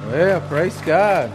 Well, praise God.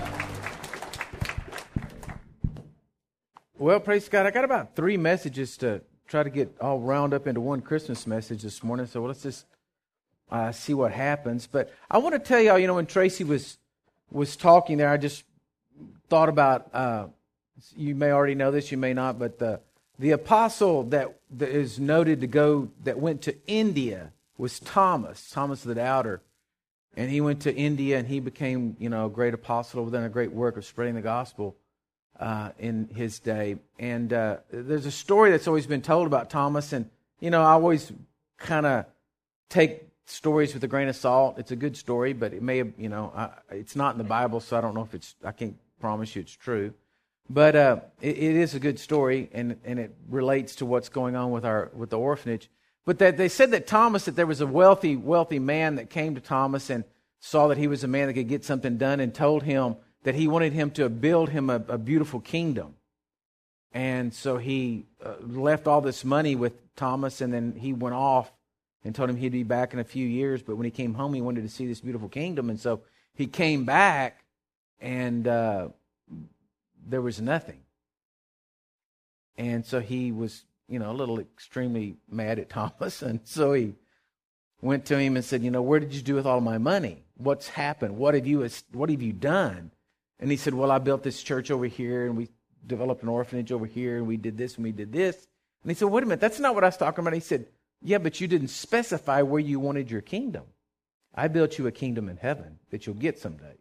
Well, praise God. I got about 3 messages to try to get all round up into one Christmas message this morning. So let's just see what happens. But I want to tell y'all, when Tracy was talking there, I just thought about, you may already know this, you may not, but the apostle that is noted to go, that went to India was Thomas the Doubter. And he went to India and he became, a great apostle, done a great work of spreading the gospel in his day. And there's a story that's always been told about Thomas. And, I always kind of take stories with a grain of salt. It's a good story, but it may have, it's not in the Bible, so I don't know if I can't promise you it's true. But it is a good story, and it relates to what's going on with the orphanage. But that they said that there was a wealthy man that came to Thomas and saw that he was a man that could get something done, and told him that he wanted him to build him a beautiful kingdom. And so he left all this money with Thomas, and then he went off and told him he'd be back in a few years. But when he came home, he wanted to see this beautiful kingdom. And so he came back, and there was nothing. And so he was a little extremely mad at Thomas. And so he went to him and said, where did you do with all my money? What's happened? What have you done? And he said, well, I built this church over here, and we developed an orphanage over here, and we did this and we did this. And he said, wait a minute, that's not what I was talking about. He said, yeah, but you didn't specify where you wanted your kingdom. I built you a kingdom in heaven that you'll get someday.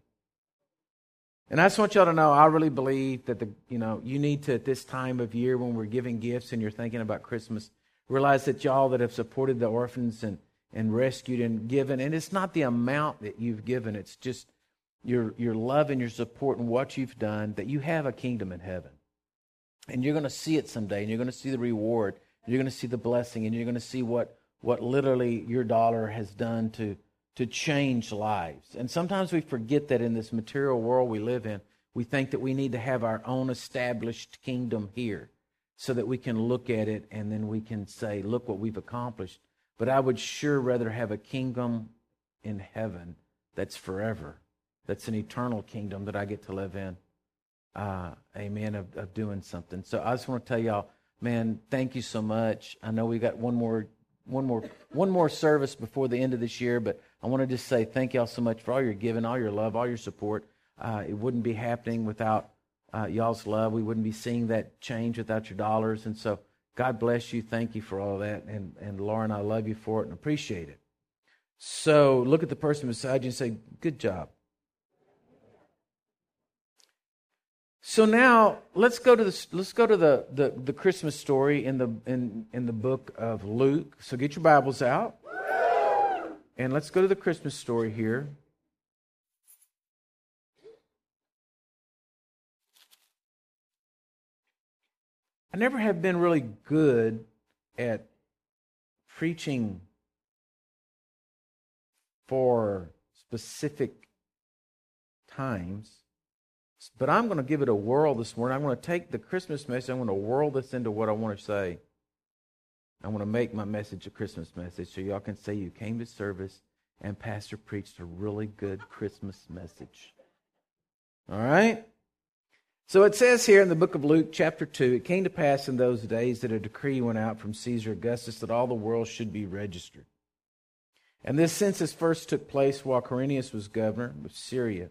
And I just want y'all to know, I really believe that you need to, at this time of year when we're giving gifts and you're thinking about Christmas, realize that y'all that have supported the orphans and rescued and given, and it's not the amount that you've given, it's just your love and your support and what you've done, that you have a kingdom in heaven. And you're going to see it someday, and you're going to see the reward, you're going to see the blessing, and you're going to see what literally your dollar has done to change lives. And sometimes we forget that in this material world we live in, we think that we need to have our own established kingdom here so that we can look at it and then we can say, look what we've accomplished. But I would sure rather have a kingdom in heaven that's forever, that's an eternal kingdom that I get to live in. Amen, of doing something. So I just want to tell y'all, man, thank you so much. I know we got one more service before the end of this year, but I want to just say thank y'all so much for all your giving, all your love, all your support. It wouldn't be happening without y'all's love. We wouldn't be seeing that change without your dollars. And so God bless you. Thank you for all that. And Lauren, I love you for it and appreciate it. So look at the person beside you and say, good job. So now let's go to the Christmas story in the book of Luke. So get your Bibles out. And let's go to the Christmas story here. I never have been really good at preaching for specific times, but I'm going to give it a whirl this morning. I'm going to take the Christmas message, I'm going to whirl this into what I want to say. I want to make my message a Christmas message so y'all can say you came to service and Pastor preached a really good Christmas message. All right? So it says here in the book of Luke, chapter 2, it came to pass in those days that a decree went out from Caesar Augustus that all the world should be registered. And this census first took place while Quirinius was governor of Syria.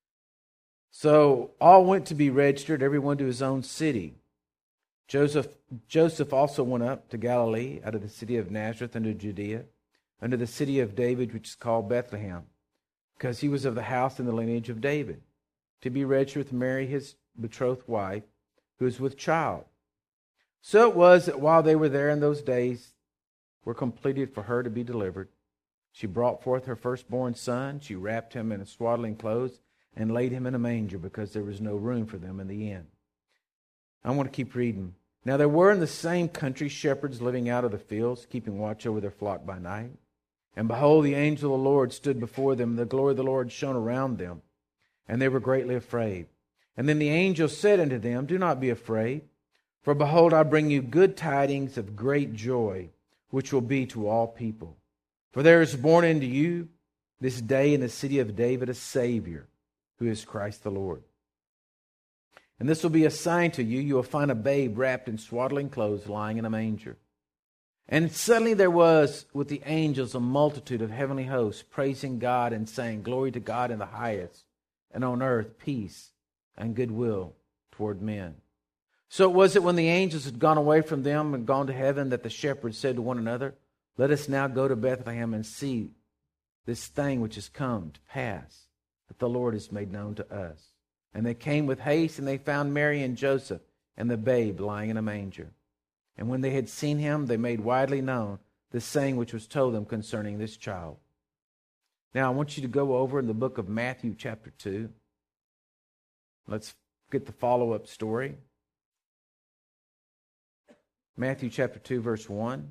So all went to be registered, everyone to his own city. Joseph also went up to Galilee, out of the city of Nazareth unto Judea, unto the city of David, which is called Bethlehem, because he was of the house and the lineage of David, to be registered with Mary, his betrothed wife, who was with child. So it was that while they were there in those days were completed for her to be delivered, she brought forth her firstborn son. She wrapped him in swaddling clothes and laid him in a manger, because there was no room for them in the inn. I want to keep reading. Now there were in the same country shepherds living out of the fields, keeping watch over their flock by night. And behold, the angel of the Lord stood before them, and the glory of the Lord shone around them, and they were greatly afraid. And then the angel said unto them, do not be afraid, for behold, I bring you good tidings of great joy, which will be to all people. For there is born unto you this day in the city of David a Savior, who is Christ the Lord. And this will be a sign to you. You will find a babe wrapped in swaddling clothes lying in a manger. And suddenly there was with the angels a multitude of heavenly hosts praising God and saying, Glory to God in the highest, and on earth peace and goodwill toward men. So it was that when the angels had gone away from them and gone to heaven, that the shepherds said to one another, Let us now go to Bethlehem and see this thing which has come to pass, that the Lord has made known to us. And they came with haste, and they found Mary and Joseph and the babe lying in a manger. And when they had seen him, they made widely known the saying which was told them concerning this child. Now I want you to go over in the book of Matthew chapter 2. Let's get the follow-up story. Matthew chapter 2, verse 1.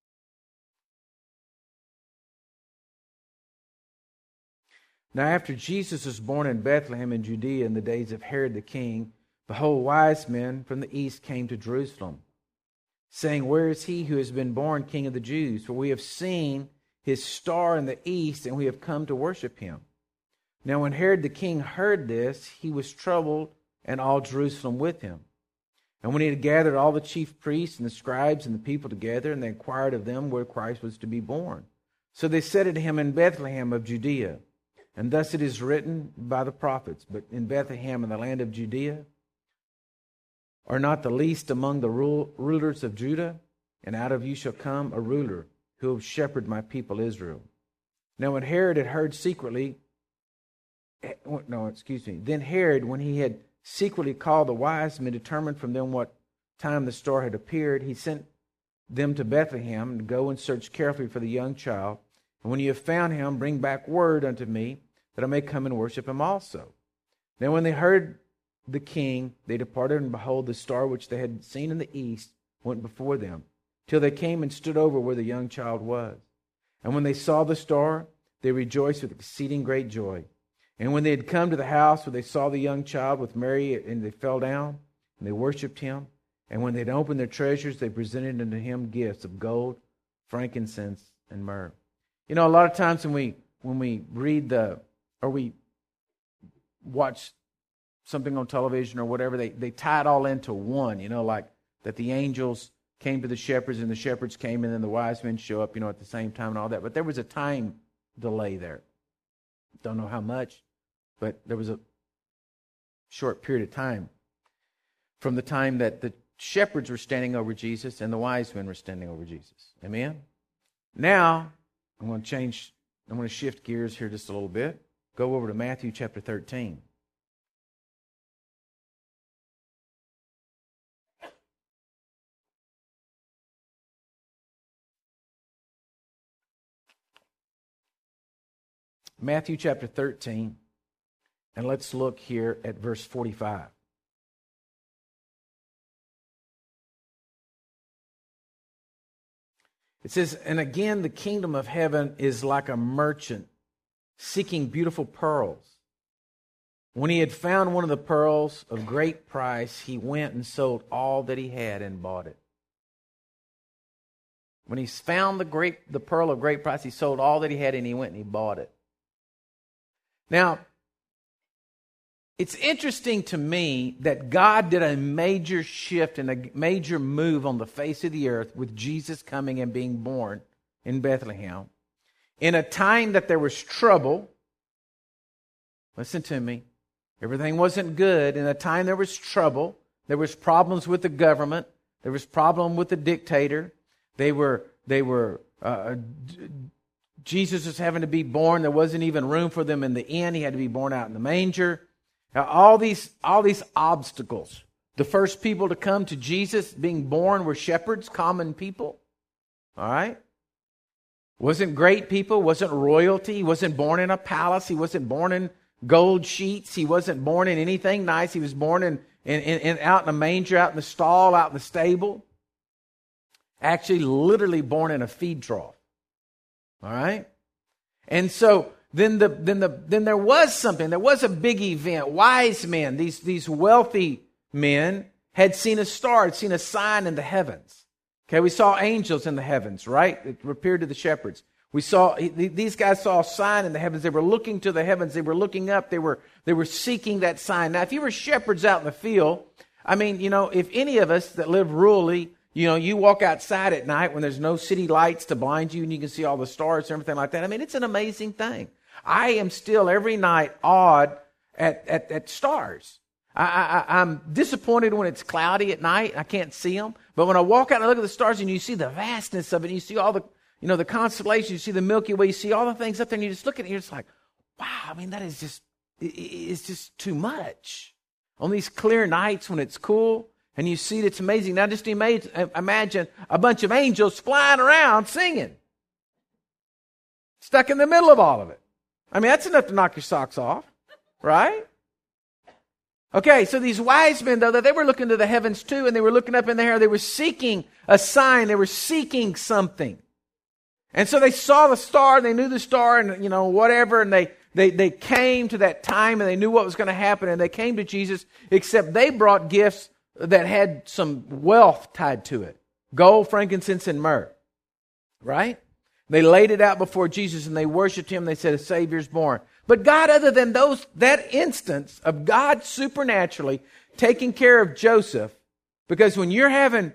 Now after Jesus was born in Bethlehem in Judea in the days of Herod the king, behold, wise men from the east came to Jerusalem, saying, Where is he who has been born King of the Jews? For we have seen his star in the east, and we have come to worship him. Now when Herod the king heard this, he was troubled, and all Jerusalem with him. And when he had gathered all the chief priests and the scribes and the people together, and they inquired of them where Christ was to be born. So they said unto him, In Bethlehem of Judea. And thus it is written by the prophets, But in Bethlehem in the land of Judea are not the least among the rulers of Judah, and out of you shall come a ruler who will shepherd my people Israel. Now when Herod had heard secretly, then Herod, when he had secretly called the wise men, determined from them what time the star had appeared, he sent them to Bethlehem to go and search carefully for the young child. And when you have found him, bring back word unto me, that I may come and worship him also. Now when they heard the king, they departed, and behold, the star which they had seen in the east went before them, till they came and stood over where the young child was. And when they saw the star, they rejoiced with exceeding great joy. And when they had come to the house where they saw the young child with Mary, and they fell down, and they worshipped him. And when they had opened their treasures, they presented unto him gifts of gold, frankincense, and myrrh. You know, a lot of times when we read or we watch something on television or whatever, they tie it all into one, like that the angels came to the shepherds and the shepherds came and then the wise men show up, at the same time and all that. But there was a time delay there. Don't know how much, but there was a short period of time from the time that the shepherds were standing over Jesus and the wise men were standing over Jesus. Amen? Now, I'm going to shift gears here just a little bit. Go over to Matthew chapter 13. Matthew chapter 13, and let's look here at verse 45. It says, And again the kingdom of heaven is like a merchant seeking beautiful pearls. When he had found one of the pearls of great price, he went and sold all that he had and bought it. When he found the pearl of great price, he sold all that he had and he went and he bought it. Now, it's interesting to me that God did a major shift and a major move on the face of the earth with Jesus coming and being born in Bethlehem. In a time that there was trouble, listen to me, everything wasn't good. In a time there was trouble, there was problems with the government, there was problem with the dictator. Jesus was having to be born. There wasn't even room for them in the inn. He had to be born out in the manger. Now, all these obstacles. The first people to come to Jesus being born were shepherds, common people. All right? Wasn't great people, wasn't royalty. He wasn't born in a palace. He wasn't born in gold sheets. He wasn't born in anything nice. He was born out in a manger, out in the stall, out in the stable. Actually, literally born in a feed trough. All right? And so then there was something. There was a big event. Wise men, these wealthy men, had seen a star, had seen a sign in the heavens. Okay, we saw angels in the heavens, right? It appeared to the shepherds. These guys saw a sign in the heavens. They were looking to the heavens. They were looking up. They were seeking that sign. Now, if you were shepherds out in the field, I mean, if any of us that live rurally, you walk outside at night when there's no city lights to blind you and you can see all the stars and everything like that. I mean, it's an amazing thing. I am still every night awed at stars. I'm disappointed when it's cloudy at night. I can't see them. But when I walk out and I look at the stars and you see the vastness of it, and you see all the, the constellations, you see the Milky Way, you see all the things up there, and you just look at it and you're just like, wow, I mean, that is just, it's just too much. On these clear nights when it's cool and you see it, it's amazing. Now just imagine a bunch of angels flying around singing, stuck in the middle of all of it. I mean, that's enough to knock your socks off, right? Okay, so these wise men, though, they were looking to the heavens too, and they were looking up in the air. They were seeking a sign. They were seeking something. And so they saw the star, and they knew the star, and, whatever, and they came to that time, and they knew what was going to happen, and they came to Jesus, except they brought gifts that had some wealth tied to it. Gold, frankincense, and myrrh. Right? They laid it out before Jesus, and they worshiped Him. They said, a Savior's born. But God, other than that instance of God supernaturally taking care of Joseph, because when you're having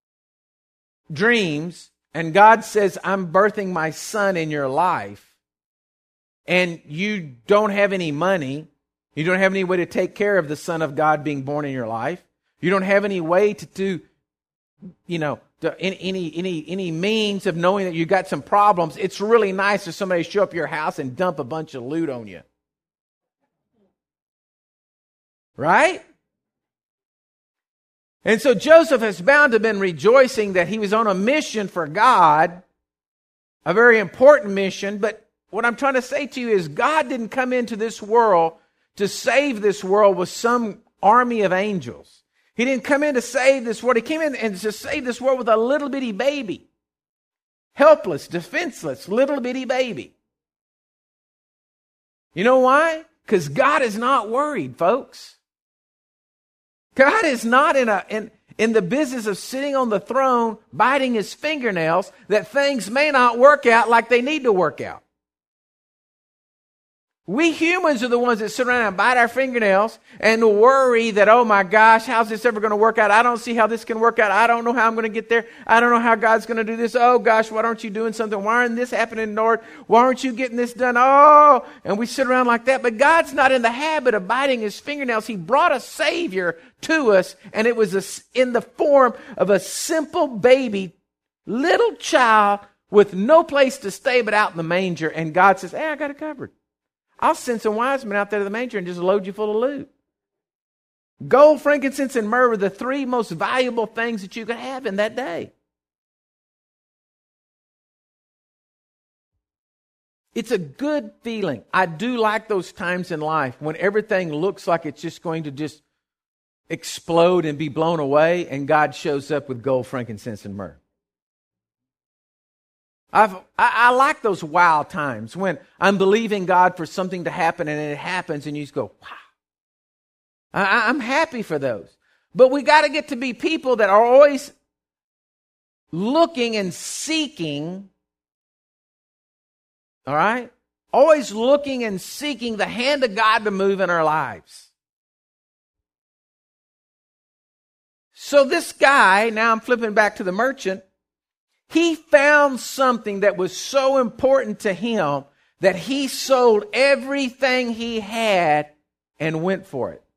dreams and God says, I'm birthing my son in your life, and you don't have any money, you don't have any way to take care of the Son of God being born in your life, you don't have any way to do, any means of knowing that you got some problems, it's really nice if somebody show up at your house and dump a bunch of loot on you. Right? And so Joseph has bound to have been rejoicing that he was on a mission for God, a very important mission. But what I'm trying to say to you is God didn't come into this world to save this world with some army of angels. He didn't come in to save this world. He came in and to save this world with a little bitty baby. Helpless, defenseless, little bitty baby. You know why? Because God is not worried, folks. God is not in the business of sitting on the throne, biting His fingernails, that things may not work out like they need to work out. We humans are the ones that sit around and bite our fingernails and worry that, oh my gosh, how's this ever going to work out? I don't see how this can work out. I don't know how I'm going to get there. I don't know how God's going to do this. Oh gosh, why aren't you doing something? Why aren't this happening, Lord? Why aren't you getting this done? Oh, and we sit around like that. But God's not in the habit of biting His fingernails. He brought a Savior to us, and it was in the form of a simple baby, little child with no place to stay but out in the manger. And God says, hey, I got it covered. I'll send some wise men out there to the manger and just load you full of loot. Gold, frankincense, and myrrh were the three most valuable things that you could have in that day. It's a good feeling. I do like those times in life when everything looks like it's just going to just explode and be blown away, and God shows up with gold, frankincense, and myrrh. I like those wow times when I'm believing God for something to happen and it happens and you just go, wow. I'm happy for those. But we got to get to be people that are always looking and seeking, all right? Always looking and seeking the hand of God to move in our lives. So this guy, now I'm flipping back to the merchant, he found something that was so important to him that he sold everything he had and went for it.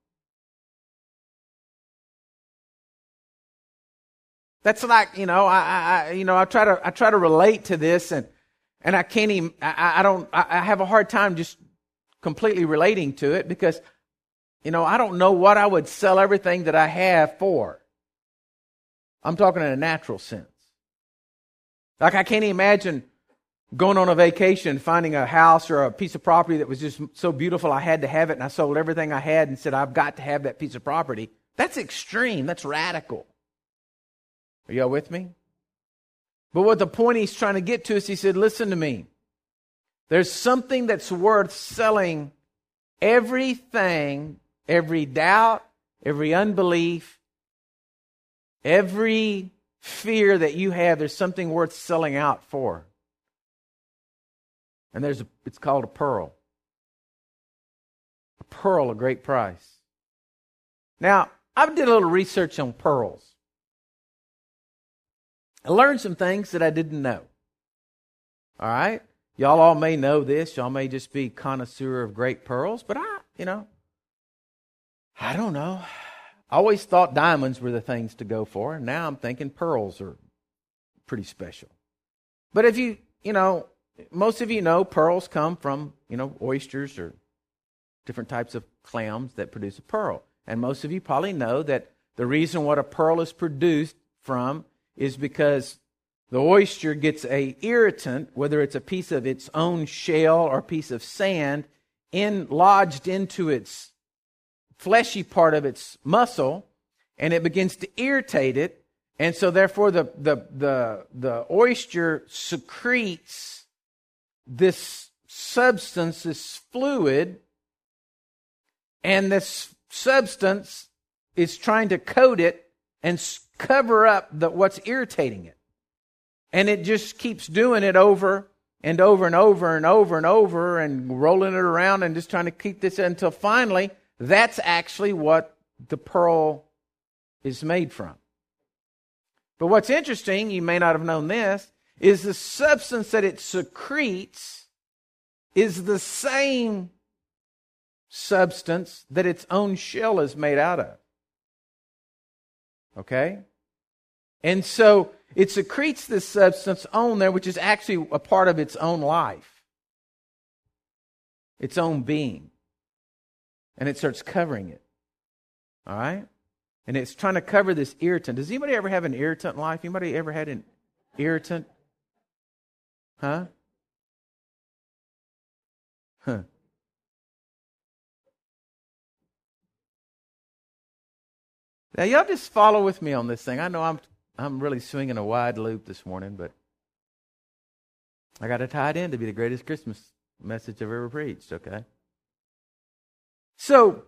That's like, I try to relate to this, and I can't even. I have a hard time just completely relating to it because, I don't know what I would sell everything that I have for. I'm talking in a natural sense. Like I can't imagine going on a vacation, finding a house or a piece of property that was just so beautiful I had to have it, and I sold everything I had and said, I've got to have that piece of property. That's extreme. That's radical. Are y'all with me? But what the point he's trying to get to is he said, listen to me. There's something that's worth selling everything, every doubt, every unbelief, every fear that you have, there's something worth selling out for. And it's called a pearl. A pearl, a great price. Now, I did a little research on pearls. I learned some things that I didn't know. All right? Y'all all may know this. Y'all may just be connoisseur of great pearls. But I don't know. I always thought diamonds were the things to go for. And now I'm thinking pearls are pretty special. But if most of you know pearls come from, oysters or different types of clams that produce a pearl. And most of you probably know that the reason what a pearl is produced from is because the oyster gets a irritant, whether it's a piece of its own shell or a piece of sand, lodged into its fleshy part of its muscle, and it begins to irritate it. And so therefore the oyster secretes this substance, this fluid, and this substance is trying to coat it and cover up what's irritating it. And it just keeps doing it over and over and over and over and over and rolling it around and just trying to keep this until finally that's actually what the pearl is made from. But what's interesting, you may not have known this, is the substance that it secretes is the same substance that its own shell is made out of. Okay? And so it secretes this substance on there, which is actually a part of its own life, its own being. And it starts covering it. All right? And it's trying to cover this irritant. Does anybody ever have an irritant in life? Anybody ever had an irritant? Huh? Huh. Now, y'all just follow with me on this thing. I know I'm really swinging a wide loop this morning, but I got to tie it in to be the greatest Christmas message I've ever preached, okay? So,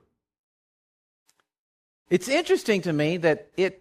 it's interesting to me that it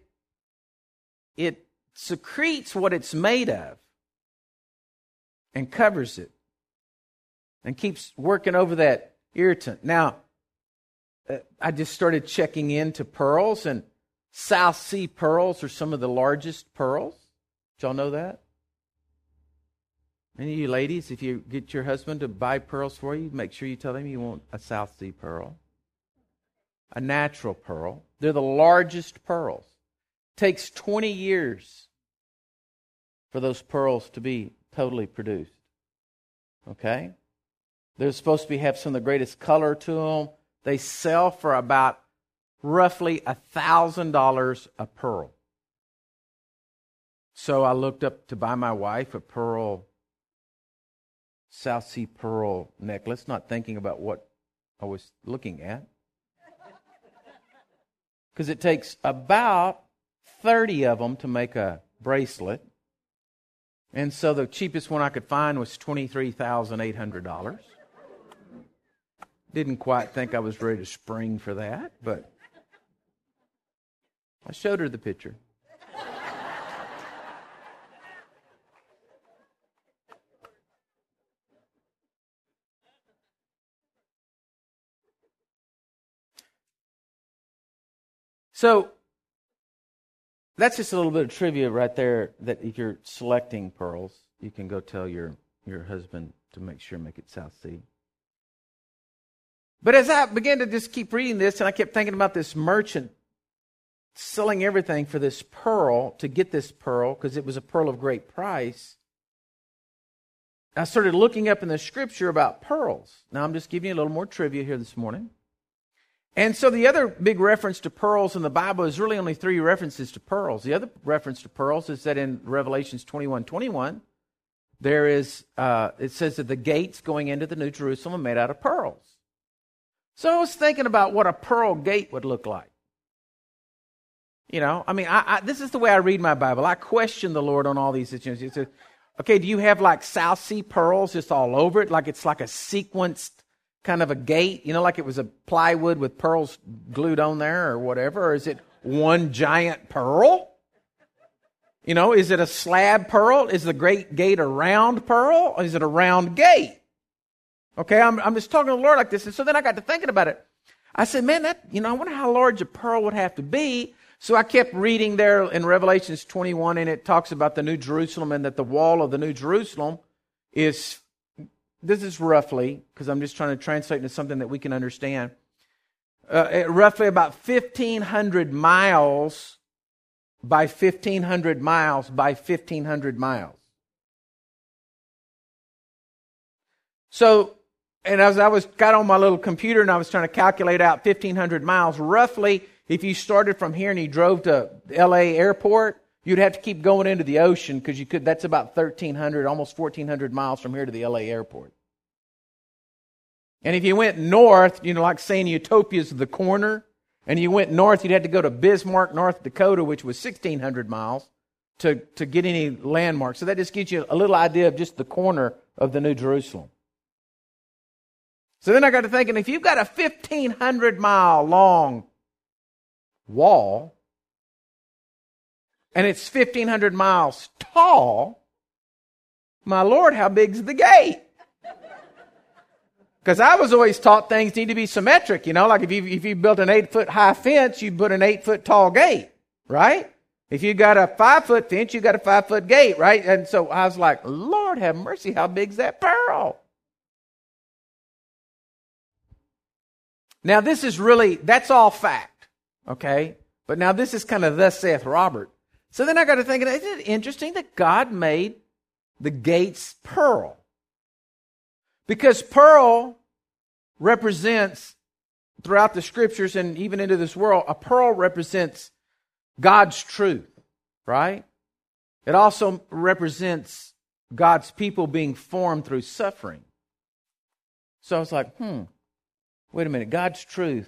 secretes what it's made of and covers it and keeps working over that irritant. Now, I just started checking into pearls, and South Sea pearls are some of the largest pearls. Did y'all know that? Any of you ladies, if you get your husband to buy pearls for you, make sure you tell him you want a South Sea pearl. A natural pearl. They're the largest pearls. Takes 20 years for those pearls to be totally produced. Okay? They're supposed to have some of the greatest color to them. They sell for about roughly $1,000 a pearl. So I looked up to buy my wife a South Sea pearl necklace, not thinking about what I was looking at. Because it takes about 30 of them to make a bracelet. And so the cheapest one I could find was $23,800. Didn't quite think I was ready to spring for that, but I showed her the picture. So, that's just a little bit of trivia right there, that if you're selecting pearls, you can go tell your husband to make it South Sea. But as I began to just keep reading this, and I kept thinking about this merchant selling everything for this pearl, to get this pearl, because it was a pearl of great price, I started looking up in the Scripture about pearls. Now, I'm just giving you a little more trivia here this morning. And so the other big reference to pearls in the Bible is really only 3 references to pearls. The other reference to pearls is that in Revelations 21:21, there is, it says that the gates going into the New Jerusalem are made out of pearls. So I was thinking about what a pearl gate would look like. This is the way I read my Bible. I question the Lord on all these situations. He says, okay, do you have like South Sea pearls just all over it? Like it's like a sequenced kind of a gate, like it was a plywood with pearls glued on there or whatever? Or is it one giant pearl? Is it a slab pearl? Is the great gate a round pearl? Or is it a round gate? Okay, I'm just talking to the Lord like this. And so then I got to thinking about it. I said, man, I wonder how large a pearl would have to be. So I kept reading there in Revelations 21, and it talks about the New Jerusalem, and that the wall of the New Jerusalem is, this is roughly, because I'm just trying to translate into something that we can understand, roughly about 1,500 miles by 1,500 miles by 1,500 miles. So, and as I got on my little computer and I was trying to calculate out 1,500 miles, roughly, if you started from here and you drove to L.A. airport, you'd have to keep going into the ocean because that's about 1,300, almost 1,400 miles from here to the L.A. airport. And if you went north, like saying Utopia's the corner, and you went north, you'd have to go to Bismarck, North Dakota, which was 1,600 miles to get any landmarks. So that just gives you a little idea of just the corner of the New Jerusalem. So then I got to thinking, if you've got a 1,500 mile long wall, and it's 1,500 miles tall, my Lord, how big's the gate? Because I was always taught things need to be symmetric, like if you built an 8-foot high fence, you put an 8-foot tall gate, right? If you got a 5-foot fence, you got a 5-foot gate, right? And so I was like, Lord have mercy, how big's that pearl? Now this is that's all fact, okay? But now this is kind of thus saith Robert. So then I got to thinking, isn't it interesting that God made the gates pearl? Because pearl represents, throughout the scriptures and even into this world, a pearl represents God's truth, right? It also represents God's people being formed through suffering. So I was like, wait a minute, God's truth.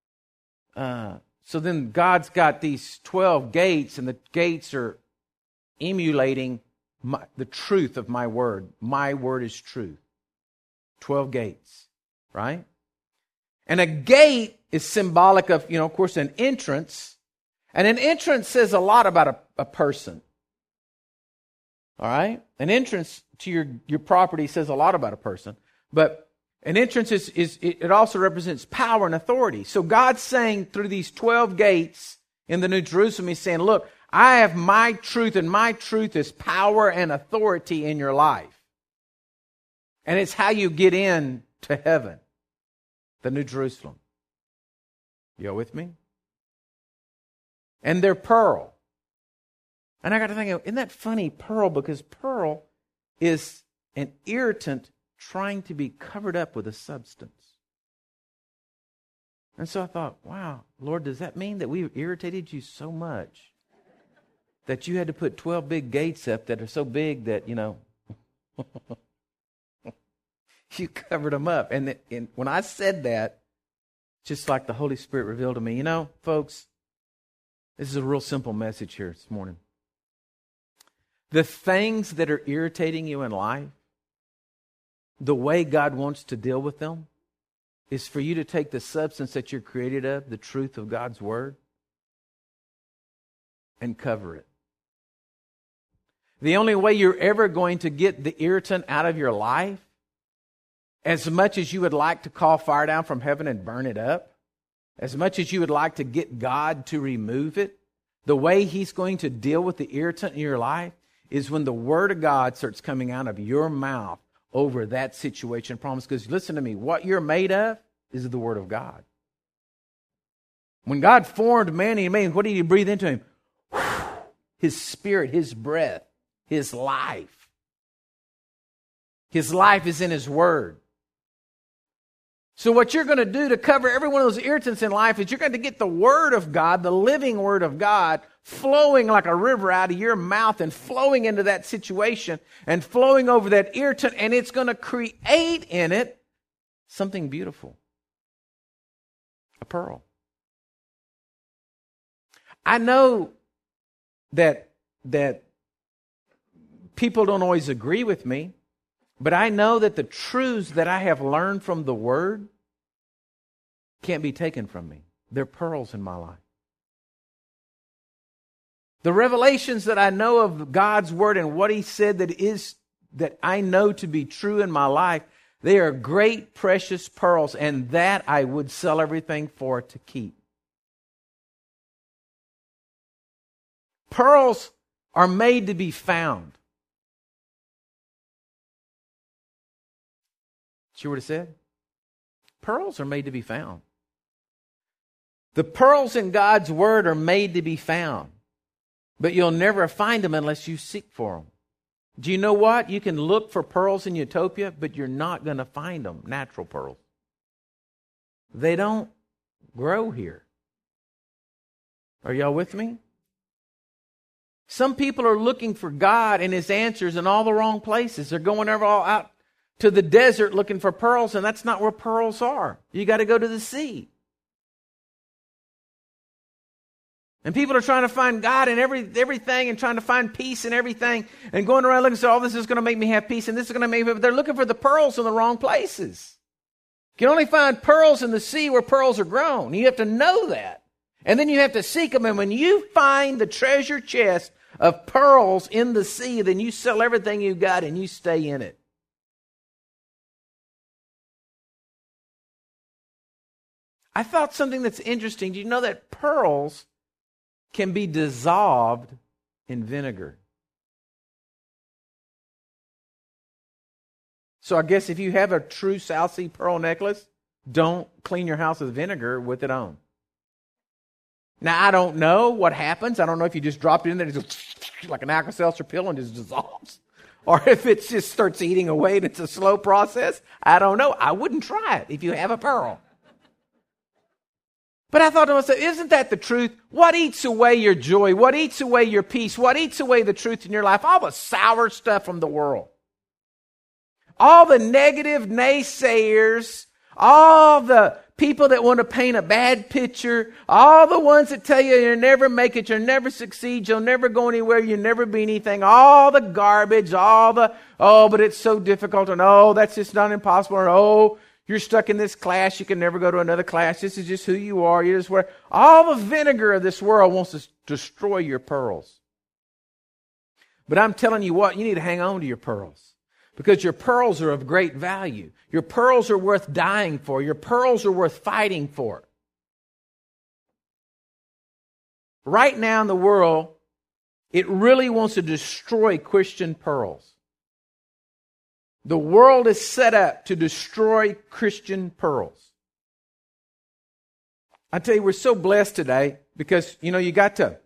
So then God's got these 12 gates, and the gates are emulating the truth of my word. My word is truth. 12 gates, right? And a gate is symbolic of, of course, an entrance. And an entrance says a lot about a person. All right? An entrance to your property says a lot about a person. But an entrance it also represents power and authority. So God's saying through these 12 gates in the New Jerusalem, He's saying, look, I have my truth, and my truth is power and authority in your life. And it's how you get in to heaven, the New Jerusalem. You with me? And they're pearl. And I got to think, isn't that funny, pearl? Because pearl is an irritant trying to be covered up with a substance. And so I thought, wow, Lord, does that mean that we irritated you so much that you had to put 12 big gates up that are so big that, you covered them up? And when I said that, just like the Holy Spirit revealed to me, folks, this is a real simple message here this morning. The things that are irritating you in life, the way God wants to deal with them is for you to take the substance that you're created of, the truth of God's Word, and cover it. The only way you're ever going to get the irritant out of your life, as much as you would like to call fire down from heaven and burn it up, as much as you would like to get God to remove it, the way He's going to deal with the irritant in your life is when the Word of God starts coming out of your mouth over that situation. Promise, because listen to me, what you're made of is the Word of God. When God formed man, what did He breathe into him? His Spirit, His breath, His life. His life is in His Word. So what you're going to do to cover every one of those irritants in life is you're going to get the Word of God, the living Word of God, flowing like a river out of your mouth and flowing into that situation and flowing over that irritant, and it's going to create in it something beautiful. A pearl. I know that people don't always agree with me, but I know that the truths that I have learned from the Word can't be taken from me. They're pearls in my life. The revelations that I know of God's Word and what He said that I know to be true in my life, They are great, precious pearls, and that I would sell everything for to keep. Pearls are made to be found. See what it said? Pearls are made to be found. The pearls in God's Word are made to be found. But you'll never find them unless you seek for them. Do you know what? You can look for pearls in Utopia, but you're not going to find them, natural pearls. They don't grow here. Are y'all with me? Some people are looking for God and His answers in all the wrong places. They're going all out to the desert looking for pearls, and that's not where pearls are. You got to go to the sea. And people are trying to find God in everything and trying to find peace in everything and going around looking and saying, oh, this is going to make me have peace and this is going to make me... But they're looking for the pearls in the wrong places. You can only find pearls in the sea where pearls are grown. You have to know that. And then you have to seek them. And when you find the treasure chest of pearls in the sea, then you sell everything you've got and you stay in it. I thought something that's interesting. Do you know that pearls can be dissolved in vinegar? So I guess if you have a true South Sea pearl necklace, don't clean your house with vinegar with it on. Now, I don't know what happens. I don't know if you just dropped it in there and it just like an Alka-Seltzer pill and just dissolves. Or if it just starts eating away and it's a slow process. I don't know. I wouldn't try it if you have a pearl. But I thought to myself, isn't that the truth? What eats away your joy? What eats away your peace? What eats away the truth in your life? All the sour stuff from the world. All the negative naysayers. All the people that want to paint a bad picture. All the ones that tell you you'll never make it, you'll never succeed, you'll never go anywhere, you'll never be anything. All the garbage, all the, oh, but it's so difficult, and oh, that's just not impossible, or oh, you're stuck in this class, you can never go to another class. This is just who you are. You just wear. All the vinegar of this world wants to destroy your pearls. But I'm telling you what, you need to hang on to your pearls. Because your pearls are of great value. Your pearls are worth dying for. Your pearls are worth fighting for. Right now in the world, it really wants to destroy Christian pearls. The world is set up to destroy Christian pearls. I tell you, we're so blessed today because, you got to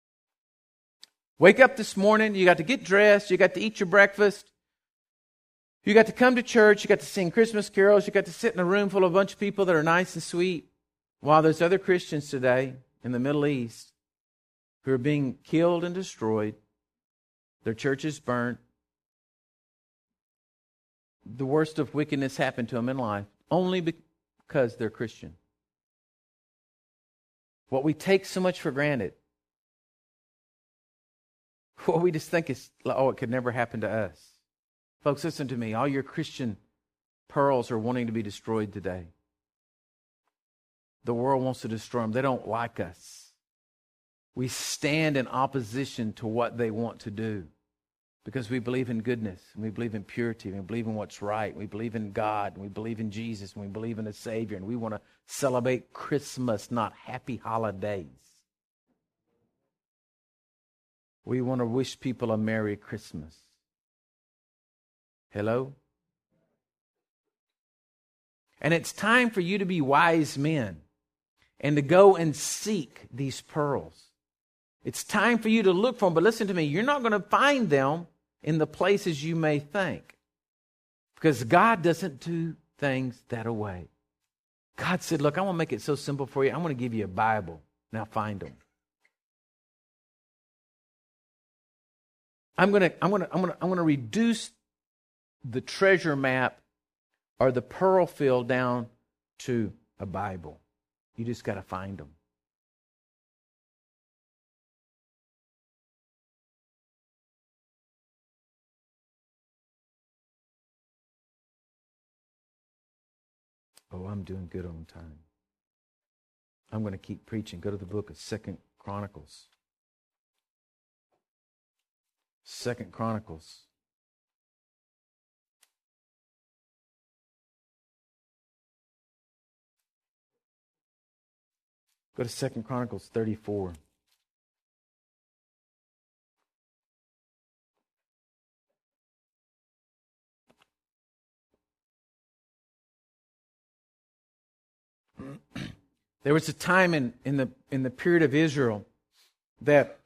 wake up this morning, you got to get dressed, you got to eat your breakfast, you got to come to church, you got to sing Christmas carols, you got to sit in a room full of a bunch of people that are nice and sweet, while there's other Christians today in the Middle East who are being killed and destroyed, their churches burnt. The worst of wickedness happened to them in life only because they're Christian. What we take so much for granted, what we just think is, oh, it could never happen to us. Folks, listen to me. All your Christian pearls are wanting to be destroyed today. The world wants to destroy them. They don't like us. We stand in opposition to what they want to do. Because we believe in goodness, and we believe in purity, and we believe in what's right, we believe in God, and we believe in Jesus, and we believe in a Savior, and we want to celebrate Christmas, not happy holidays. We want to wish people a Merry Christmas. Hello? And it's time for you to be wise men and to go and seek these pearls. It's time for you to look for them, but listen to me, you're not going to find them in the places you may think. Because God doesn't do things that way. God said, look, I want to make it so simple for you. I'm going to give you a Bible. Now find them. I'm going to reduce the treasure map or the pearl field down to a Bible. You just got to find them. Oh, I'm doing good on time. I'm going to keep preaching. Go to the book of 2 Chronicles. 2 Chronicles. Go to 2 Chronicles 34. There was a time in the period of Israel that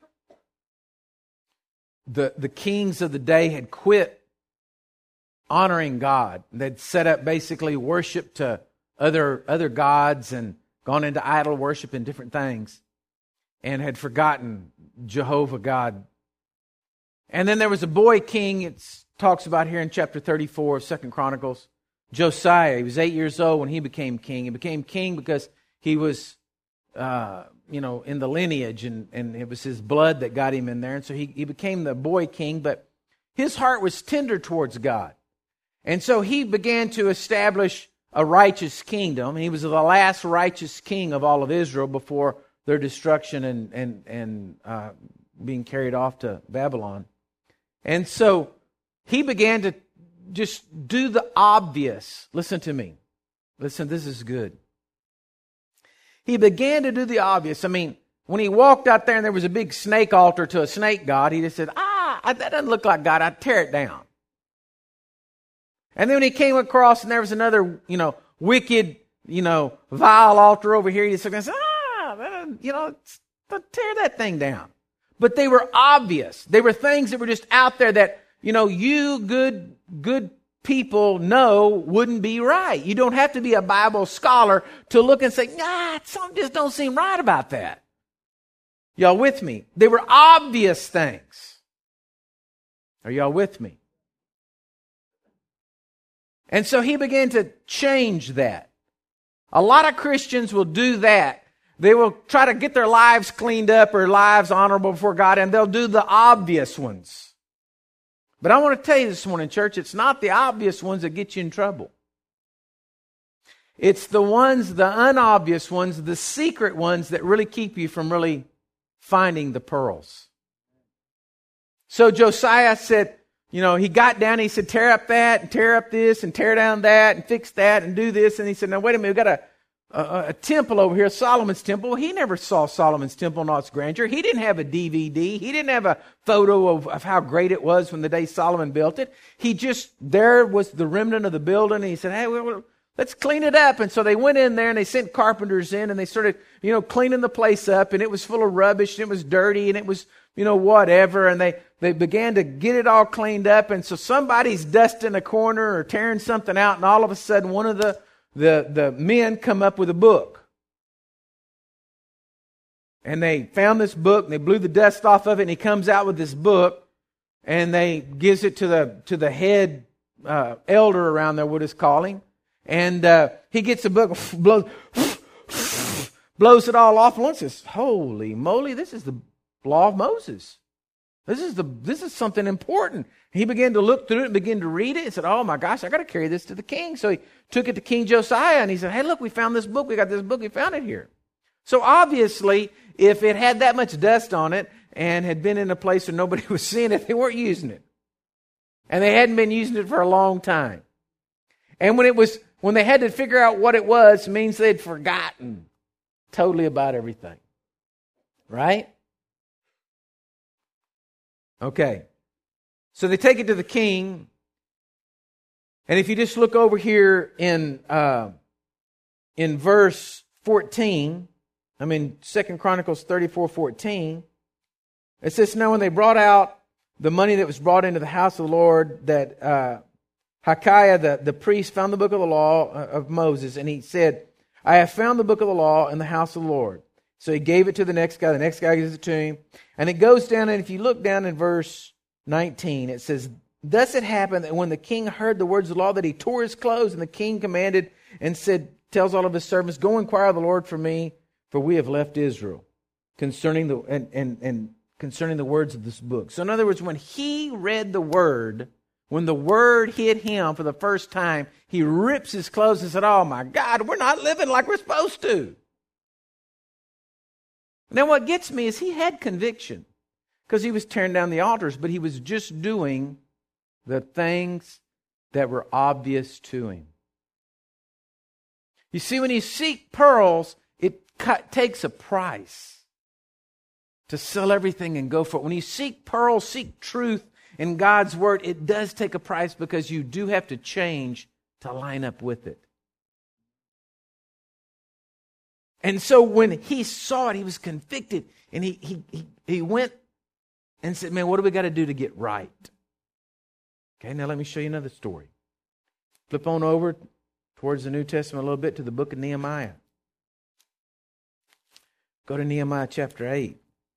the kings of the day had quit honoring God. They'd set up basically worship to other gods and gone into idol worship and different things, and had forgotten Jehovah God. And then there was a boy king. It talks about here in chapter 34 of 2 Chronicles, Josiah. He was 8 years old when he became king. He became king because he was, in the lineage, and it was his blood that got him in there. And so he became the boy king, but his heart was tender towards God. And so he began to establish a righteous kingdom. He was the last righteous king of all of Israel before their destruction and being carried off to Babylon. And so he began to just do the obvious. Listen to me. Listen, this is good. He began to do the obvious. I mean, when he walked out there and there was a big snake altar to a snake god, he just said, that doesn't look like God. I'd tear it down. And then when he came across and there was another, wicked, vile altar over here, he just said, tear that thing down. But they were obvious. They were things that were just out there that, you good people know wouldn't be right. You don't have to be a Bible scholar to look and say, something just don't seem right about that. Y'all with me? They were obvious things. Are y'all with me? And so he began to change that. A lot of Christians will do that. They will try to get their lives cleaned up or lives honorable before God, and they'll do the obvious ones. But I want to tell you this morning, church, it's not the obvious ones that get you in trouble. It's the ones, the unobvious ones, the secret ones that really keep you from really finding the pearls. So Josiah said, he got down and he said, tear up that and tear up this and tear down that and fix that and do this. And he said, now wait a minute, we've got a temple over here, Solomon's temple. Well, he never saw Solomon's temple in all its grandeur. He didn't have a DVD. He didn't have a photo of how great it was when the day Solomon built it. There was the remnant of the building. And he said, hey, let's clean it up. And so they went in there and they sent carpenters in and they started, cleaning the place up, and it was full of rubbish and it was dirty and it was, whatever. And they began to get it all cleaned up. And so somebody's dusting a corner or tearing something out, and all of a sudden one of the men come up with a book. And they found this book and they blew the dust off of it, and he comes out with this book and they gives it to the head elder around there, what it's calling. And he gets the book, blows it all off, and says, holy moly, this is the law of Moses. This is something important. He began to look through it and begin to read it and said, oh my gosh, I got to carry this to the king. So he took it to King Josiah and he said, hey, look, we found this book. We got this book. We found it here. So obviously, if it had that much dust on it and had been in a place where nobody was seeing it, they weren't using it. And they hadn't been using it for a long time. And when they had to figure out what it was, it means they'd forgotten totally about everything. Right? Okay. So they take it to the king. And if you just look over here in verse 14, 2 Chronicles 34:14, it says, now when they brought out the money that was brought into the house of the Lord, that Hilkiah, the priest, found the book of the law of Moses, and he said, I have found the book of the law in the house of the Lord. So he gave it to the next guy gives it to him. And it goes down, and if you look down in verse 19, it says, thus it happened that when the king heard the words of the law, that he tore his clothes, and the king commanded and tells all of his servants, go inquire of the Lord for me, for we have left Israel, concerning the words of this book. So in other words, when he read the word, when the word hit him for the first time, he rips his clothes and said, oh my God, we're not living like we're supposed to. Now what gets me is he had conviction because he was tearing down the altars, but he was just doing the things that were obvious to him. You see, when you seek pearls, It takes a price to sell everything and go for it. When you seek pearls, seek truth in God's Word, it does take a price because you do have to change to line up with it. And so when he saw it, he was convicted, and he went and said, man, what do we got to do to get right? Okay, now let me show you another story. Flip on over towards the New Testament a little bit to the book of Nehemiah. Go to Nehemiah chapter 8.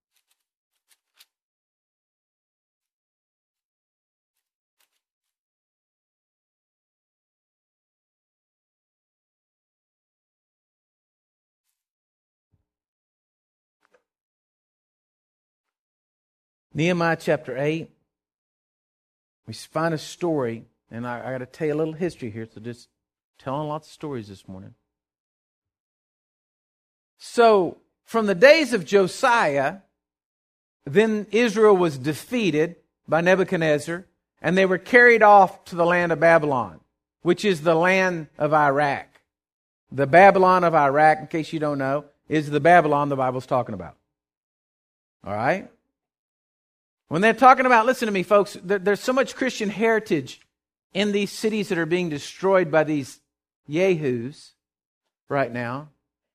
Nehemiah chapter 8, we find a story, and I got to tell you a little history here, so just telling lots of stories this morning. So, from the days of Josiah, then Israel was defeated by Nebuchadnezzar, and they were carried off to the land of Babylon, which is the land of Iraq. The Babylon of Iraq, in case you don't know, is the Babylon the Bible's talking about. All right? When they're talking about, listen to me, folks, there's so much Christian heritage in these cities that are being destroyed by these yahoos right now.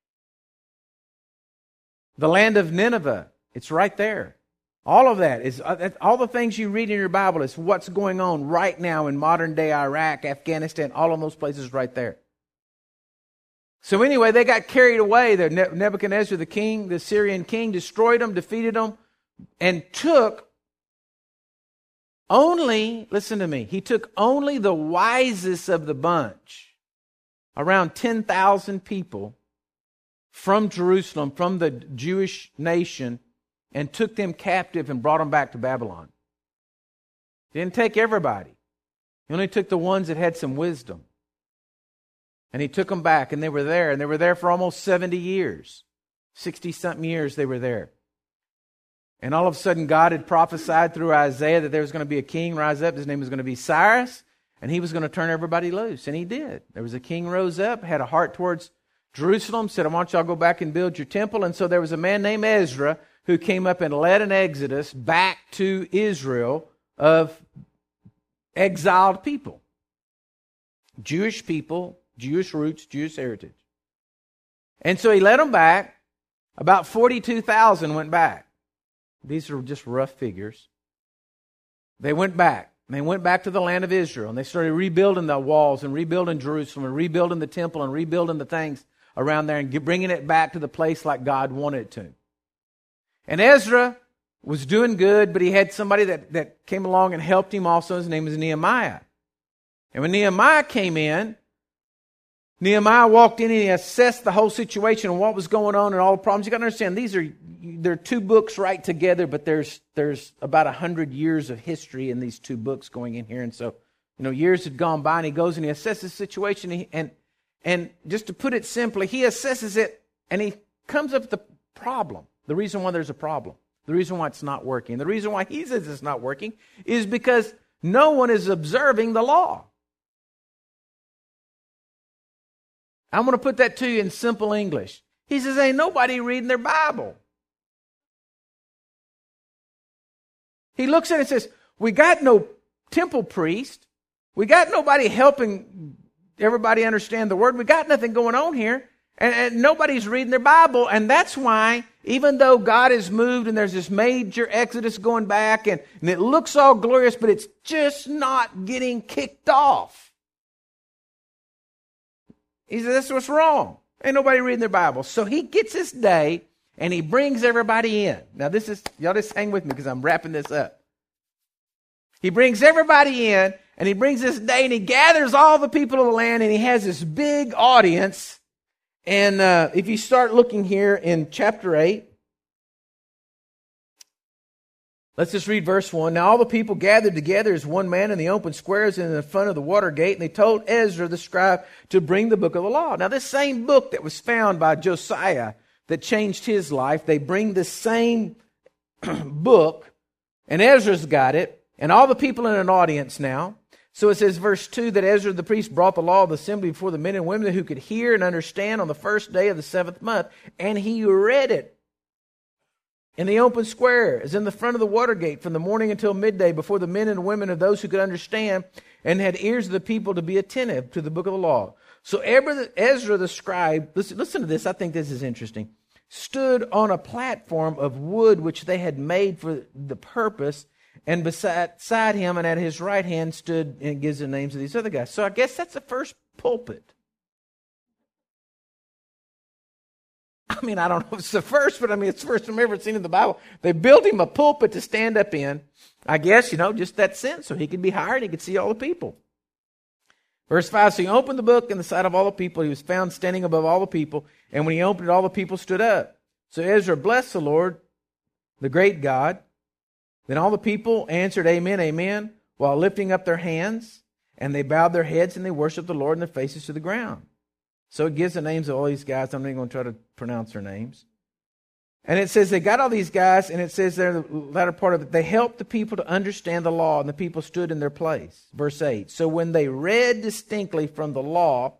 The land of Nineveh, it's right there. All of that is, all the things you read in your Bible is what's going on right now in modern day Iraq, Afghanistan, all of those places right there. So anyway, they got carried away. Nebuchadnezzar, the king, the Syrian king, destroyed them, defeated them, and took only, listen to me, he took only the wisest of the bunch, around 10,000 people from Jerusalem, from the Jewish nation, and took them captive and brought them back to Babylon. He didn't take everybody. He only took the ones that had some wisdom. And he took them back, and they were there for almost 70 years. 60-something years they were there. And all of a sudden, God had prophesied through Isaiah that there was going to be a king rise up. His name was going to be Cyrus, and he was going to turn everybody loose. And he did. There was a king rose up, had a heart towards Jerusalem, said, I want y'all to go back and build your temple. And so there was a man named Ezra who came up and led an exodus back to Israel of exiled people. Jewish people, Jewish roots, Jewish heritage. And so he led them back. About 42,000 went back. These are just rough figures. They went back. They went back to the land of Israel, and they started rebuilding the walls and rebuilding Jerusalem and rebuilding the temple and rebuilding the things around there and bringing it back to the place like God wanted it to. And Ezra was doing good, but he had somebody that came along and helped him also. His name was Nehemiah. And when Nehemiah came in, Nehemiah walked in and he assessed the whole situation and what was going on and all the problems. You got to understand, they're two books right together, but there's about 100 years of history in these two books going in here. And so, years had gone by, and he goes and he assesses the situation. And just to put it simply, he assesses it and he comes up with the problem, the reason why there's a problem, the reason why it's not working. The reason why he says it's not working is because no one is observing the law. I'm going to put that to you in simple English. He says, ain't nobody reading their Bible. He looks at it and says, we got no temple priest. We got nobody helping everybody understand the word. We got nothing going on here. And nobody's reading their Bible. And that's why, even though God has moved and there's this major exodus going back and it looks all glorious, but it's just not getting kicked off. He says, that's what's wrong. Ain't nobody reading their Bible. So he gets this day and he brings everybody in. Now y'all just hang with me because I'm wrapping this up. He brings everybody in and he brings this day and he gathers all the people of the land and he has this big audience. And if you start looking here in chapter 8, let's just read verse 1. Now all the people gathered together as one man in the open squares in the front of the water gate, and they told Ezra the scribe to bring the book of the law. Now this same book that was found by Josiah that changed his life, they bring the same book, and Ezra's got it, and all the people in an audience now. So it says, verse 2, that Ezra the priest brought the law of the assembly before the men and women who could hear and understand on the first day of the 7th month. And he read it in the open square, as in the front of the water gate, from the morning until midday, before the men and women of those who could understand and had ears of the people to be attentive to the book of the law. So Ezra the scribe, listen to this, I think this is interesting, stood on a platform of wood which they had made for the purpose, and beside him and at his right hand stood, and it gives the names of these other guys. So I guess that's the first pulpit. I mean, I don't know if it's the first, but I mean, it's the first time I've ever seen in the Bible. They built him a pulpit to stand up in. I guess, just that sense, so he could be hired, he could see all the people. Verse 5, so he opened the book in the sight of all the people. He was found standing above all the people. And when he opened it, all the people stood up. So Ezra blessed the Lord, the great God. Then all the people answered, Amen, Amen, while lifting up their hands. And they bowed their heads and they worshiped the Lord and their faces to the ground. So it gives the names of all these guys. I'm not even going to try to pronounce their names. And it says they got all these guys, and it says there in the latter part of it, they helped the people to understand the law, and the people stood in their place. Verse 8, so when they read distinctly from the law,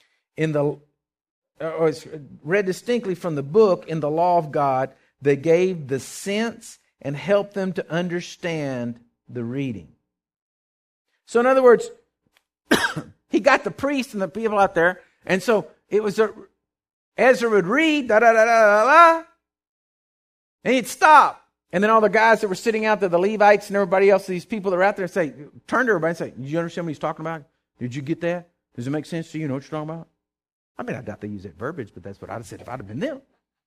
read distinctly from the book in the law of God, they gave the sense and helped them to understand the reading. So in other words, he got the priests and the people out there, and so it was Ezra would read, da-da-da-da-da-da, and he'd stop. And then all the guys that were sitting out there, the Levites and everybody else, these people that were out there, turn to everybody and say, did you understand what he's talking about? Did you get that? Does it make sense to you? You know what you're talking about? I mean, I doubt they use that verbiage, but that's what I'd have said if I'd have been them.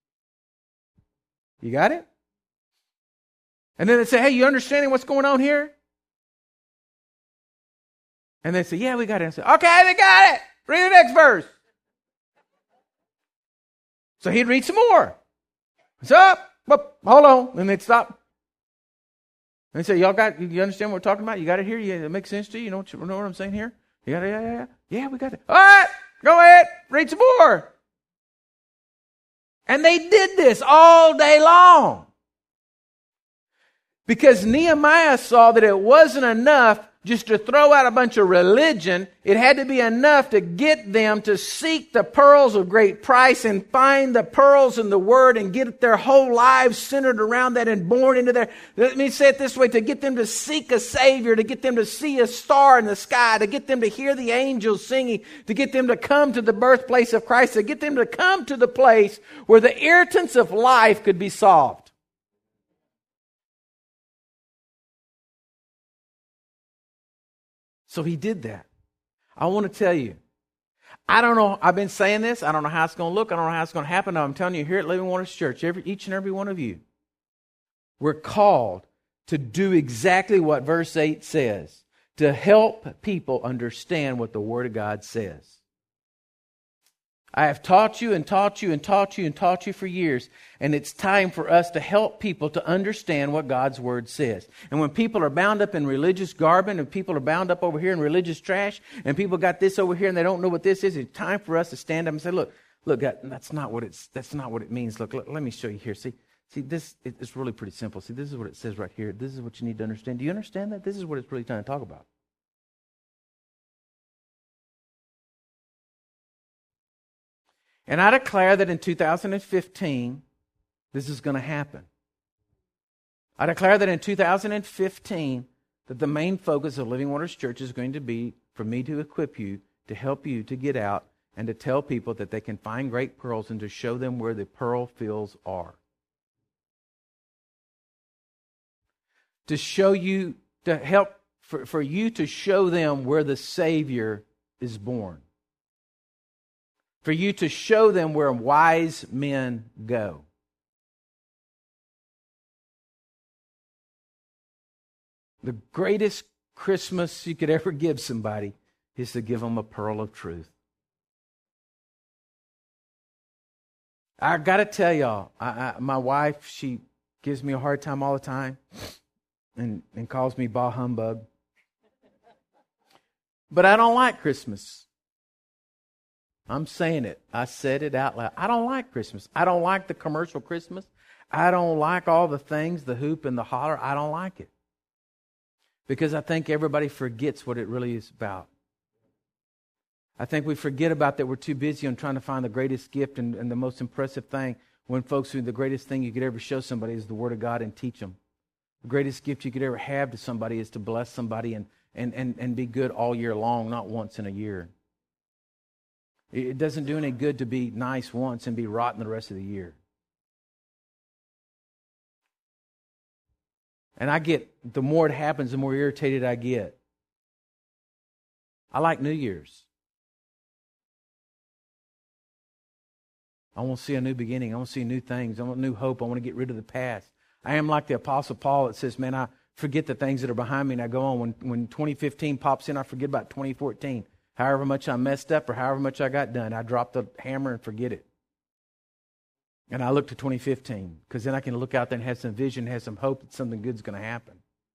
You got it? And then they say, hey, you understanding what's going on here? And they say, yeah, we got it. I say, okay, they got it. Read the next verse. So he'd read some more. What's up? Hold on. And they'd stop. And they'd say, you understand what we're talking about? You got it here? Yeah, it makes sense to you? You know what I'm saying here? You got it? Yeah, we got it. All right, go ahead. Read some more. And they did this all day long. Because Nehemiah saw that it wasn't enough just to throw out a bunch of religion. It had to be enough to get them to seek the pearls of great price and find the pearls in the Word and get their whole lives centered around that and born into their... Let me say it this way, to get them to seek a Savior, to get them to see a star in the sky, to get them to hear the angels singing, to get them to come to the birthplace of Christ, to get them to come to the place where the irritants of life could be solved. So he did that. I want to tell you, I don't know, I've been saying this, I don't know how it's going to look, I don't know how it's going to happen. I'm telling you, here at Living Waters Church, each and every one of you, we're called to do exactly what verse 8 says, to help people understand what the Word of God says. I have taught you and taught you and taught you and taught you for years, and it's time for us to help people to understand what God's Word says. And when people are bound up in religious garment, and people are bound up over here in religious trash, and people got this over here and they don't know what this is, it's time for us to stand up and say, look, God, that's not what it means. Look, let me show you here. See, this it's really pretty simple. See, this is what it says right here. This is what you need to understand. Do you understand that? This is what it's really trying to talk about. And I declare that in 2015, this is going to happen. I declare that in 2015, that the main focus of Living Waters Church is going to be for me to equip you, to help you to get out and to tell people that they can find great pearls and to show them where the pearl fields are. To show you, to help, for you to show them where the Savior is born. For you to show them where wise men go. The greatest Christmas you could ever give somebody is to give them a pearl of truth. I got to tell y'all, my wife, she gives me a hard time all the time and calls me bah humbug. But I don't like Christmas. I'm saying it. I said it out loud. I don't like Christmas. I don't like the commercial Christmas. I don't like all the things, the hoop and the holler. I don't like it. Because I think everybody forgets what it really is about. I think we forget about that we're too busy on trying to find the greatest gift and the most impressive thing, when folks, the greatest thing you could ever show somebody is the Word of God and teach them. The greatest gift you could ever have to somebody is to bless somebody and be good all year long, not once in a year. It doesn't do any good to be nice once and be rotten the rest of the year. And the more it happens, the more irritated I get. I like New Year's. I want to see a new beginning. I want to see new things. I want new hope. I want to get rid of the past. I am like the Apostle Paul that says, man, I forget the things that are behind me and I go on. When 2015 pops in, I forget about 2014. However much I messed up or however much I got done, I drop the hammer and forget it. And I look to 2015 because then I can look out there and have some vision, have some hope that something good's going to happen.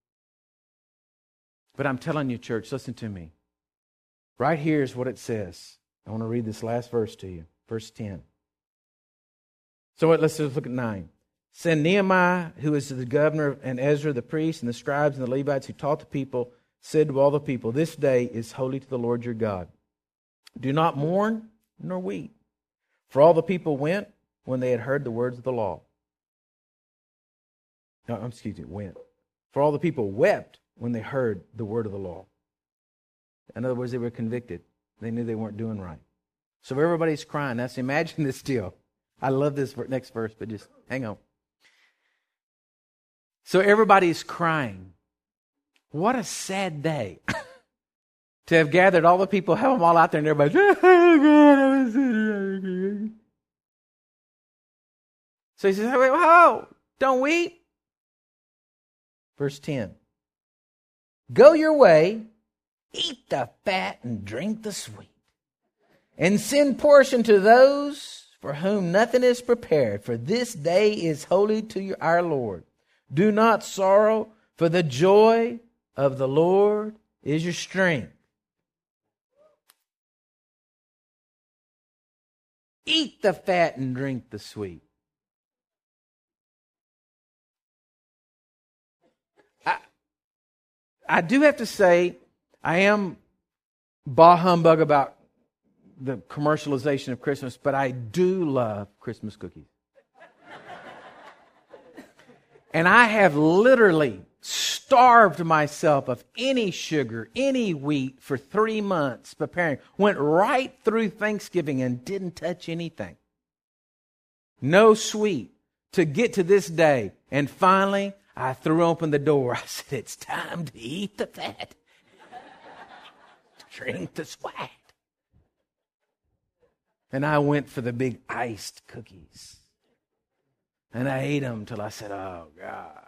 But I'm telling you, church, listen to me. Right here is what it says. I want to read this last verse to you. Verse 10. So let's just look at 9. Send Nehemiah, who is the governor, and Ezra the priest, and the scribes and the Levites who taught the people, said to all the people, this day is holy to the Lord your God. Do not mourn nor weep. For all the people went when they had heard the words of the law. Went. For all the people wept when they heard the word of the law. In other words, they were convicted. They knew they weren't doing right. So everybody's crying. Now, imagine this deal. I love this next verse, but just hang on. So everybody's crying. What a sad day to have gathered all the people, have them all out there, and everybody's, so he says, whoa, don't weep. Verse 10. Go your way, eat the fat and drink the sweet, and send portion to those for whom nothing is prepared, for this day is holy to our Lord. Do not sorrow, for the joy of the Lord is your strength. Eat the fat and drink the sweet. I do have to say, I am bah humbug about the commercialization of Christmas, but I do love Christmas cookies. And I have literally starved myself of any sugar, any wheat for 3 months preparing. Went right through Thanksgiving and didn't touch anything. No sweet to get to this day. And finally, I threw open the door. I said, it's time to eat the fat. Drink the sweat. And I went for the big iced cookies. And I ate them till I said, oh, God.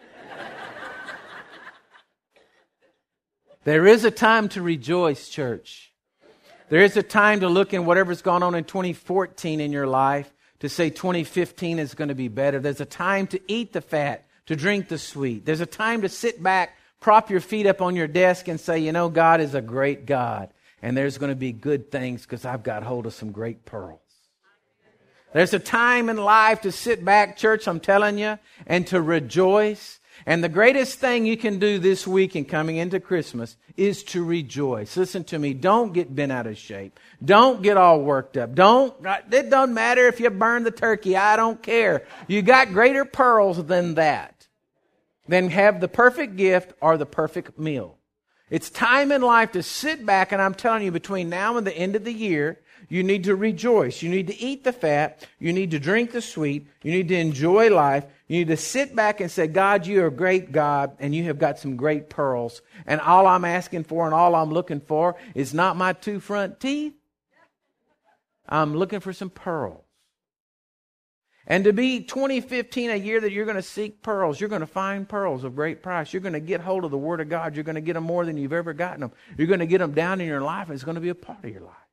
There is a time to rejoice, church. There is a time to look in whatever's gone on in 2014 in your life to say 2015 is going to be better. There's a time to eat the fat, to drink the sweet. There's a time to sit back, prop your feet up on your desk and say, you know, God is a great God. And there's going to be good things because I've got hold of some great pearls. There's a time in life to sit back, church, I'm telling you, and to rejoice. And the greatest thing you can do this week and coming into Christmas is to rejoice. Listen to me. Don't get bent out of shape. Don't get all worked up. It doesn't matter if you burn the turkey. I don't care. You got greater pearls than that. Then have the perfect gift or the perfect meal. It's time in life to sit back, and I'm telling you, between now and the end of the year, you need to rejoice. You need to eat the fat. You need to drink the sweet. You need to enjoy life. You need to sit back and say, God, you are a great God, and you have got some great pearls. And all I'm asking for and all I'm looking for is not my 2 front teeth. I'm looking for some pearls. And to be 2015 a year that you're going to seek pearls, you're going to find pearls of great price. You're going to get hold of the Word of God. You're going to get them more than you've ever gotten them. You're going to get them down in your life, and it's going to be a part of your life.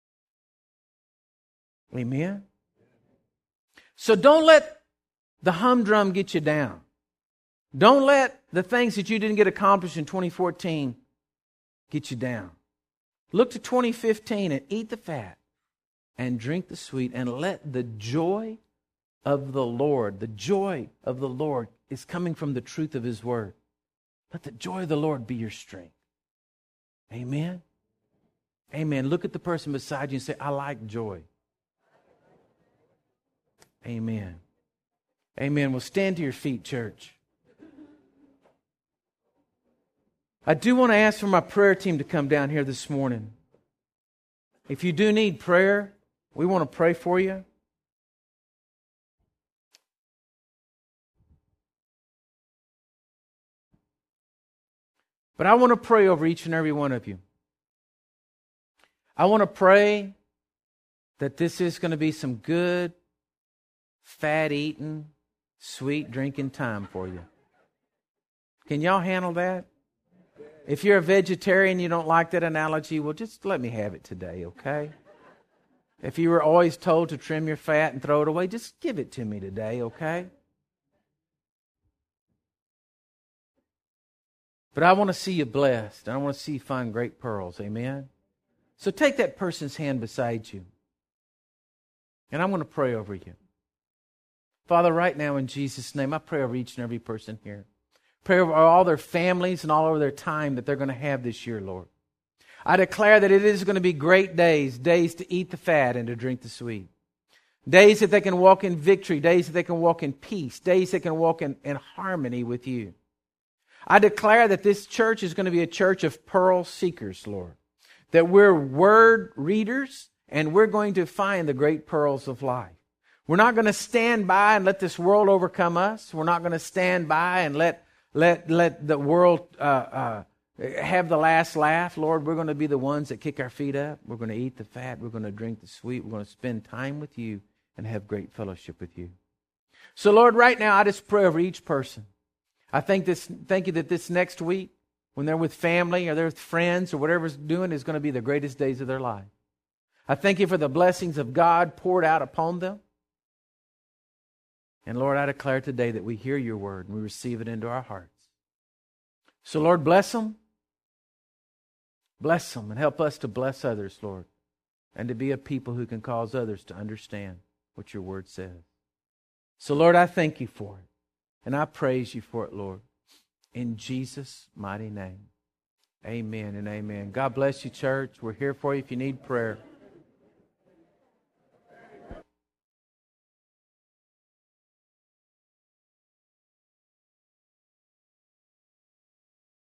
Amen? So don't let the humdrum get you down. Don't let the things that you didn't get accomplished in 2014 get you down. Look to 2015 and eat the fat and drink the sweet and let the joy of the Lord is coming from the truth of His Word. Let the joy of the Lord be your strength. Amen. Amen. Look at the person beside you and say, I like joy. Amen. Amen. Well, stand to your feet, church. I do want to ask for my prayer team to come down here this morning. If you do need prayer, we want to pray for you. But I want to pray over each and every one of you. I want to pray that this is going to be some good, fat-eating, sweet-drinking time for you. Can y'all handle that? If you're a vegetarian, you don't like that analogy, well, just let me have it today, okay? If you were always told to trim your fat and throw it away, just give it to me today, okay? But I want to see you blessed, and I want to see you find great pearls, amen? So take that person's hand beside you, and I'm going to pray over you. Father, right now in Jesus' name, I pray over each and every person here. Pray over all their families and all over their time that they're going to have this year, Lord. I declare that it is going to be great days, days to eat the fat and to drink the sweet. Days that they can walk in victory, days that they can walk in peace, days that can walk in harmony with you. I declare that this church is going to be a church of pearl seekers, Lord. That we're word readers and we're going to find the great pearls of life. We're not going to stand by and let this world overcome us. We're not going to stand by and let the world have the last laugh. Lord, we're going to be the ones that kick our feet up. We're going to eat the fat. We're going to drink the sweet. We're going to spend time with you and have great fellowship with you. So, Lord, right now, I just pray over each person. I thank you that this next week, when they're with family or they're with friends or whatever's doing, is going to be the greatest days of their life. I thank you for the blessings of God poured out upon them. And Lord, I declare today that we hear your word and we receive it into our hearts. So Lord, bless them. Bless them and help us to bless others, Lord. And to be a people who can cause others to understand what your word says. So Lord, I thank you for it. And I praise you for it, Lord. In Jesus' mighty name. Amen and amen. God bless you, church. We're here for you if you need prayer.